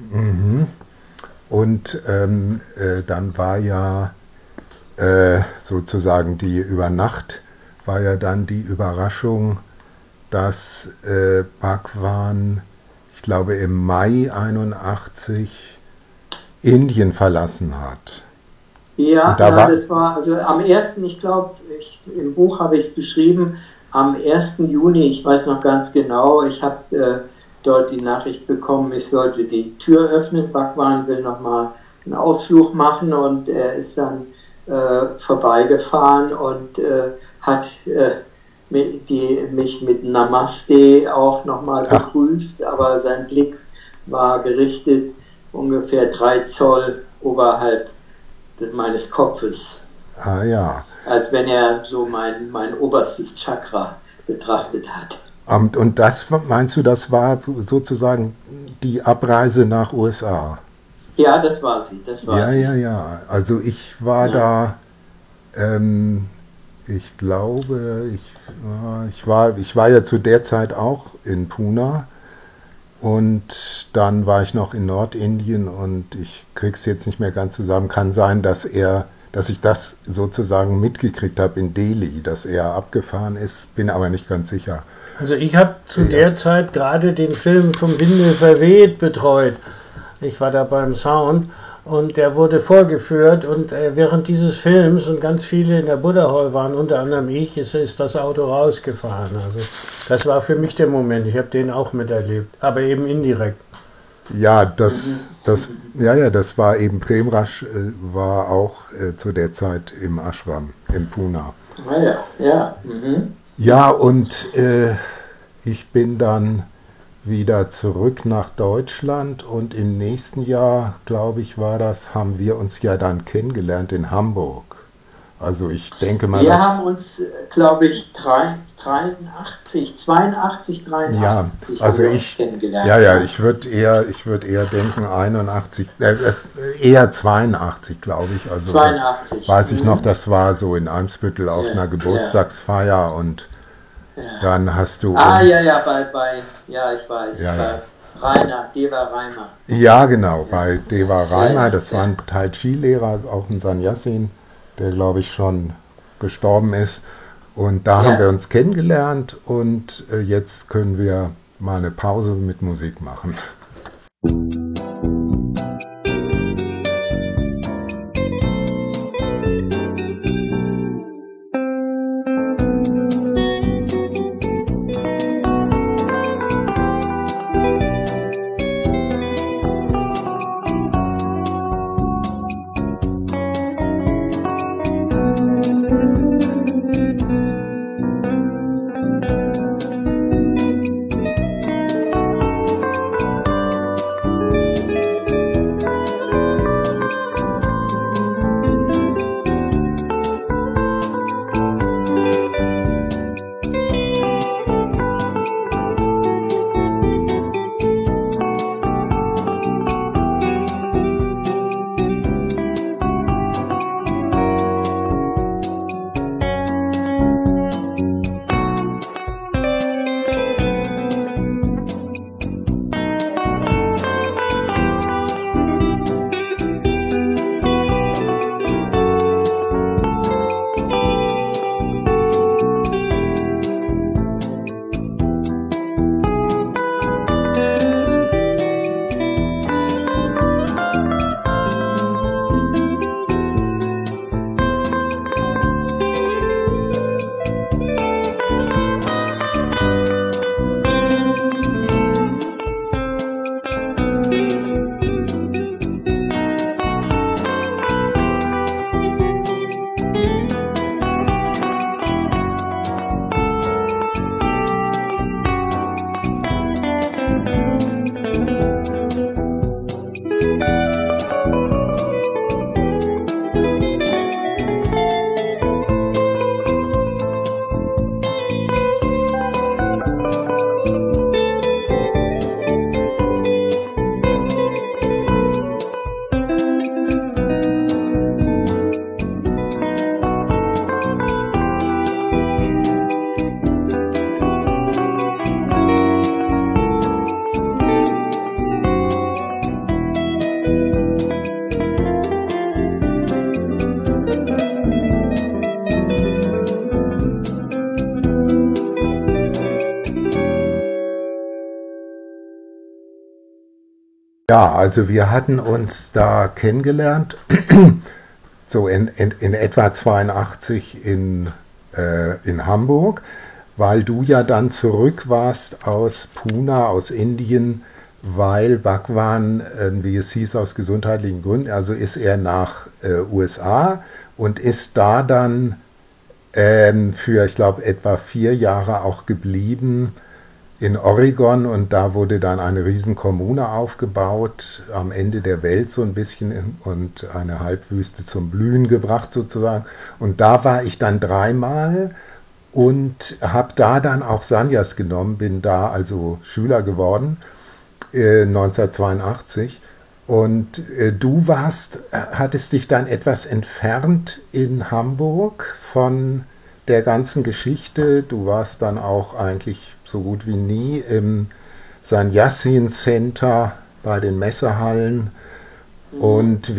Und dann war ja sozusagen die über Nacht, war ja dann die Überraschung, dass Bhagwan, ich glaube im Mai 81, Indien verlassen hat. Und Ja, da ja, war, das war also am ersten, ich glaube, im Buch habe ich es beschrieben, am 1. Juni, ich weiß noch ganz genau, ich habe dort die Nachricht bekommen, ich sollte die Tür öffnen. Bhagwan will nochmal einen Ausflug machen und er ist dann vorbeigefahren und hat mich mit Namaste auch nochmal ach, begrüßt, aber sein Blick war gerichtet ungefähr 3 Zoll oberhalb meines Kopfes, ah ja. als wenn er so mein oberstes Chakra betrachtet hat. Und das, meinst du, das war sozusagen die Abreise nach USA? Ja, das war sie, das war Ja, ja, sie. ja. Also ich war Ja, da, ich glaube, ich war ja zu der Zeit auch in Pune und dann war ich noch in Nordindien und ich krieg's jetzt nicht mehr ganz zusammen. Kann sein, dass ich das sozusagen mitgekriegt habe in Delhi, dass er abgefahren ist, bin aber nicht ganz sicher. Also ich habe zu Ja, der Zeit gerade den Film Vom Winde verweht betreut. Ich war da beim Sound und der wurde vorgeführt und während dieses Films und ganz viele in der Buddha Hall waren, unter anderem ich, ist das Auto rausgefahren. Also das war für mich der Moment. Ich habe den auch miterlebt, aber eben indirekt. ja, mhm. das war eben Premrasch, war auch zu der Zeit im Ashram in Pune. Ja, ja. Mhm. Ja, und ich bin dann wieder zurück nach Deutschland und im nächsten Jahr, glaube ich, war das, haben wir uns ja dann kennengelernt in Hamburg. Also ich denke mal, Wir dass, haben uns, glaube ich, 82, ja, 83 haben also wir uns ich, ja, kennengelernt, ja, ja. ich würde eher denken 81, eher 82, glaube ich. Also das 82. weiß ich noch, Mhm. das war so in Eimsbüttel auf Ja, einer ja, Geburtstagsfeier und ja. dann hast du Ah, ja, uns, ja, ja, ich weiß, ja, ja, bei Rainer, Deva Reimer. ja, genau, Ja, bei ja, Deva ja, Reimer, ja, das war ja. ein Tai Chi-Lehrer, auch ein Sannyasin, der glaube ich schon gestorben ist. Und da haben wir Ja. uns kennengelernt und jetzt können wir mal eine Pause mit Musik machen. Ja, also wir hatten uns da kennengelernt, so in etwa 82 in Hamburg, weil du ja dann zurück warst aus Pune, aus Indien, weil Bhagwan, wie es hieß, aus gesundheitlichen Gründen, also ist er nach USA und ist da dann für, ich glaube, etwa 4 Jahre auch geblieben in Oregon, und da wurde dann eine Riesenkommune aufgebaut, am Ende der Welt so ein bisschen, und eine Halbwüste zum Blühen gebracht sozusagen. Und da war ich dann 3-mal und habe da dann auch Sannyas genommen, bin da also Schüler geworden, 1982. Und du hattest dich dann etwas entfernt in Hamburg von der ganzen Geschichte. Du warst dann auch eigentlich so gut wie nie im Sannyasin Center bei den Messehallen. Und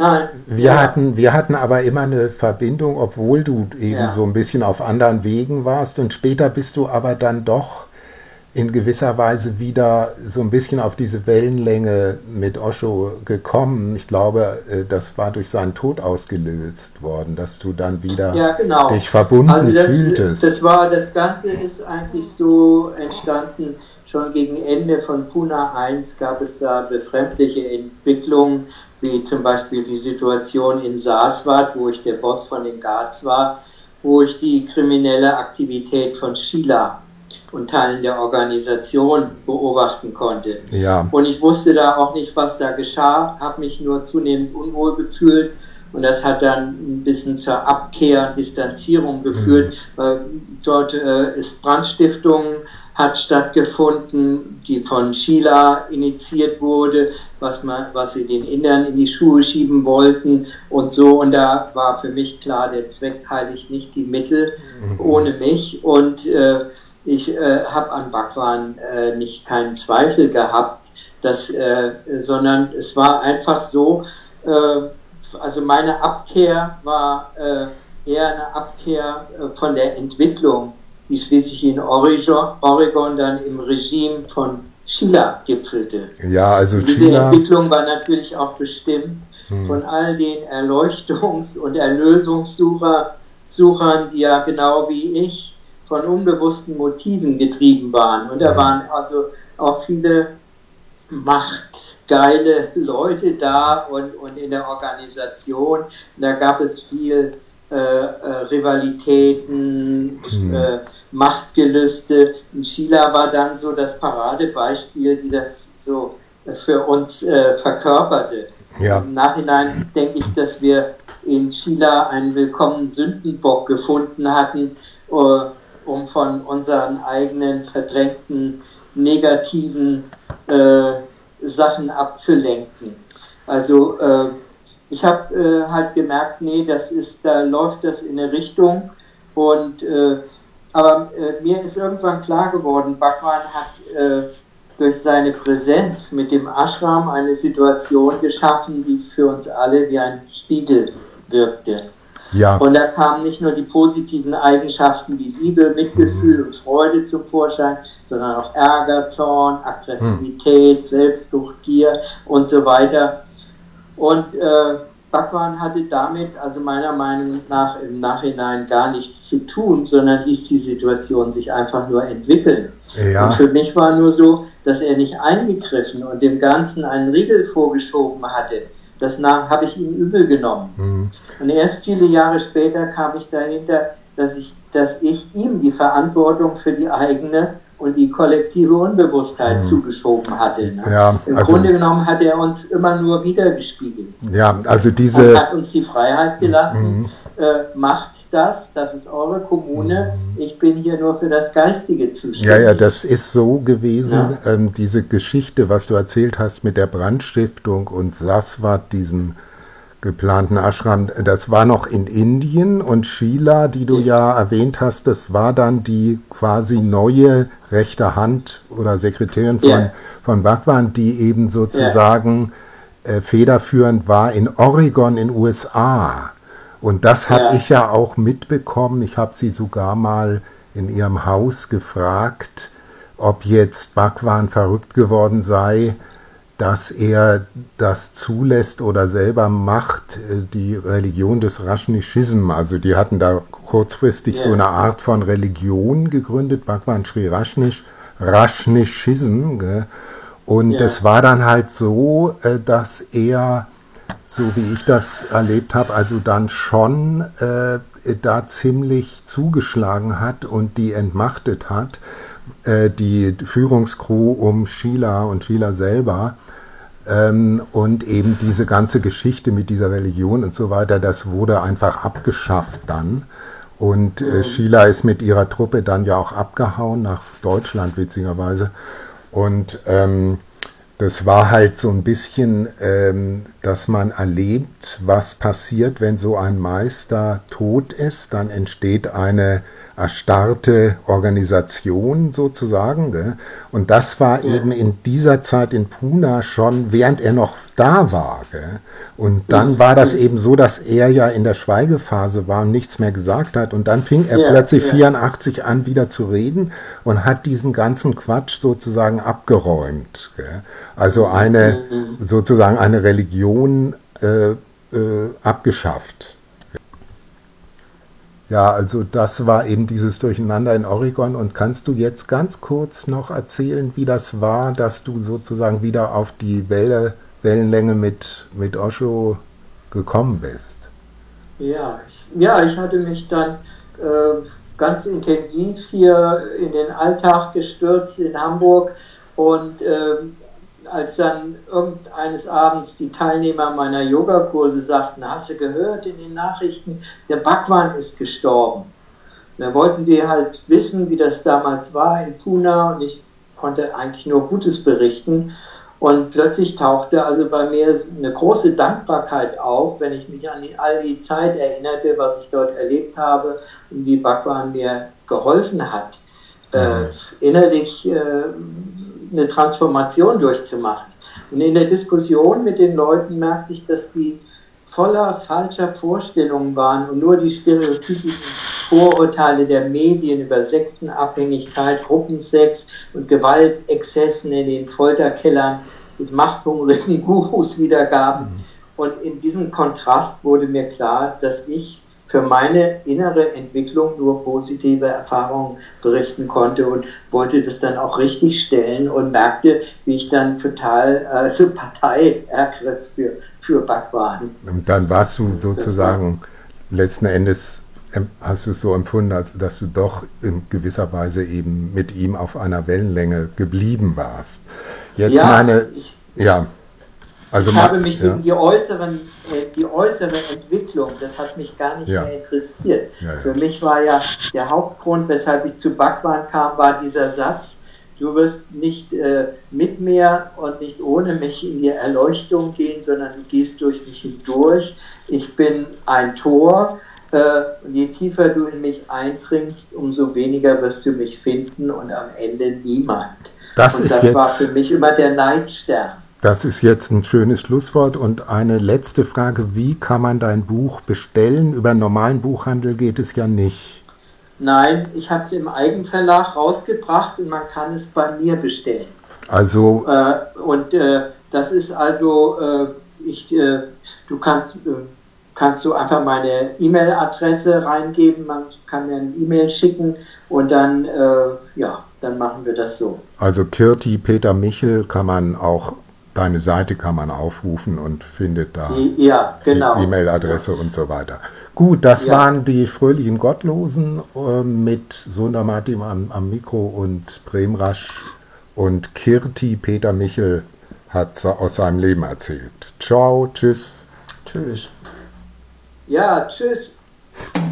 wir hatten aber immer eine Verbindung, obwohl du eben so ein bisschen auf anderen Wegen warst. Und später bist du aber dann doch in gewisser Weise wieder so ein bisschen auf diese Wellenlänge mit Osho gekommen. Ich glaube, das war durch seinen Tod ausgelöst worden, dass du dann wieder dich verbunden fühltest. Das Ganze ist eigentlich so entstanden, schon gegen Ende von Pune 1 gab es da befremdliche Entwicklungen, wie zum Beispiel die Situation in Saraswat, wo ich der Boss von den Ghats war, wo ich die kriminelle Aktivität von Sheela und Teilen der Organisation beobachten konnte. Ja. Und ich wusste da auch nicht, was da geschah, habe mich nur zunehmend unwohl gefühlt, und das hat dann ein bisschen zur Abkehr und Distanzierung geführt, weil dort ist Brandstiftung hat stattgefunden, die von Sheela initiiert wurde, was sie den Indern in die Schuhe schieben wollten und so. Und da war für mich klar, der Zweck heiligt nicht die Mittel ohne mich. Und ich habe an Bhagwan nicht keinen Zweifel gehabt, sondern es war einfach so, also meine Abkehr war eher eine Abkehr von der Entwicklung, die schließlich in Oregon dann im Regime von Sheela gipfelte. Ja, also diese Entwicklung war natürlich auch bestimmt von all den Erleuchtungs- und Erlösungssuchern, die ja genau wie ich von unbewussten Motiven getrieben waren. Und da waren also auch viele machtgeile Leute da und in der Organisation. Da gab es viel Rivalitäten, Machtgelüste. Und Sheela war dann so das Paradebeispiel, die das so für uns verkörperte. Ja. Im Nachhinein denke ich, dass wir in Sheela einen willkommenen Sündenbock gefunden hatten, um von unseren eigenen verdrängten, negativen Sachen abzulenken. Also ich habe halt gemerkt, nee, da läuft das in eine Richtung, und aber mir ist irgendwann klar geworden, Bhagwan hat durch seine Präsenz mit dem Ashram eine Situation geschaffen, die für uns alle wie ein Spiegel wirkte. Ja. Und da kamen nicht nur die positiven Eigenschaften wie Liebe, Mitgefühl und Freude zum Vorschein, sondern auch Ärger, Zorn, Aggressivität, Selbstsucht, Gier und so weiter. Und Bhagwan hatte damit, also meiner Meinung nach, im Nachhinein gar nichts zu tun, sondern ließ die Situation sich einfach nur entwickeln. Ja. Und für mich war nur so, dass er nicht eingegriffen und dem Ganzen einen Riegel vorgeschoben hatte. Das habe ich ihm übel genommen. Und erst viele Jahre später kam ich dahinter, dass ich ihm die Verantwortung für die eigene und die kollektive Unbewusstheit zugeschoben hatte. Ne? Ja, Im Grunde genommen hat er uns immer nur wiedergespiegelt. Ja, also Und hat uns die Freiheit gelassen, macht das ist eure Kommune, ich bin hier nur für das Geistige zuständig. Ja, das ist so gewesen, diese Geschichte, was du erzählt hast mit der Brandstiftung und Saraswat, diesem geplanten Ashram, das war noch in Indien, und Sheela, die du ja erwähnt hast, das war dann die quasi neue rechte Hand oder Sekretärin von Bhagwan, die eben sozusagen federführend war in Oregon in USA. Und das habe ich ja auch mitbekommen. Ich habe sie sogar mal in ihrem Haus gefragt, ob jetzt Bhagwan verrückt geworden sei, dass er das zulässt oder selber macht, die Religion des Rajneeshism. Also die hatten da kurzfristig so eine Art von Religion gegründet, Bhagwan Sri Rajneeshism. Und es war dann halt so, dass er, so wie ich das erlebt habe, also dann schon da ziemlich zugeschlagen hat und die entmachtet hat, die Führungskrew um Sheela und Sheela selber, und eben diese ganze Geschichte mit dieser Religion und so weiter, das wurde einfach abgeschafft dann. Und Sheela ist mit ihrer Truppe dann ja auch abgehauen nach Deutschland, witzigerweise. Und das war halt so ein bisschen, dass man erlebt, was passiert, wenn so ein Meister tot ist. Dann entsteht eine erstarrte Organisation sozusagen. Gell? Und das war eben in dieser Zeit in Pune schon, während er noch da war. Gell? Und dann war das eben so, dass er ja in der Schweigephase war und nichts mehr gesagt hat. Und dann fing er plötzlich 84 an, wieder zu reden und hat diesen ganzen Quatsch sozusagen abgeräumt. Gell? Also sozusagen eine Religion abgeschafft. Ja, also das war eben dieses Durcheinander in Oregon. Und kannst du jetzt ganz kurz noch erzählen, wie das war, dass du sozusagen wieder auf die Wellenlänge mit Osho gekommen bist? Ja, ich hatte mich dann ganz intensiv hier in den Alltag gestürzt in Hamburg und als dann irgendeines Abends die Teilnehmer meiner Yogakurse sagten, hast du gehört in den Nachrichten, der Bhagwan ist gestorben. Und da wollten die halt wissen, wie das damals war in Pune, und ich konnte eigentlich nur Gutes berichten. Und plötzlich tauchte also bei mir eine große Dankbarkeit auf, wenn ich mich an all die Zeit erinnerte, was ich dort erlebt habe und wie Bhagwan mir geholfen hat, innerlich eine Transformation durchzumachen. Und in der Diskussion mit den Leuten merkte ich, dass die voller falscher Vorstellungen waren und nur die stereotypischen Vorurteile der Medien über Sektenabhängigkeit, Gruppensex und Gewaltexzessen in den Folterkellern des machthungrigen Gurus wiedergaben. Und in diesem Kontrast wurde mir klar, dass ich für meine innere Entwicklung nur positive Erfahrungen berichten konnte und wollte das dann auch richtig stellen und merkte, wie ich dann total Partei ergriff für Bhagwan. Und dann warst du sozusagen letzten Endes, hast du es so empfunden, als dass du doch in gewisser Weise eben mit ihm auf einer Wellenlänge geblieben warst. Jetzt ich habe mich gegen die äußere Entwicklung, das hat mich gar nicht mehr interessiert. Für mich war ja der Hauptgrund, weshalb ich zu Bhagwan kam, war dieser Satz: Du wirst nicht mit mir und nicht ohne mich in die Erleuchtung gehen, sondern du gehst durch mich hindurch. Ich bin ein Tor. Und je tiefer du in mich eindringst, umso weniger wirst du mich finden und am Ende niemand. Das war für mich immer der Leitstern. Das ist jetzt ein schönes Schlusswort und eine letzte Frage: Wie kann man dein Buch bestellen? Über einen normalen Buchhandel geht es ja nicht. Nein, ich habe es im Eigenverlag rausgebracht und man kann es bei mir bestellen. Also das ist also, du kannst du einfach meine E-Mail-Adresse reingeben, man kann mir eine E-Mail schicken und dann, dann machen wir das so. Also Kirti Peter Michel kann man auch, deine Seite kann man aufrufen und findet da die E-Mail-Adresse und so weiter. Gut, das waren die fröhlichen Gottlosen mit Sundarmati am Mikro und Premrasch, und Kirti Peter Michel hat aus seinem Leben erzählt. Ciao, tschüss. Tschüss. Ja, tschüss.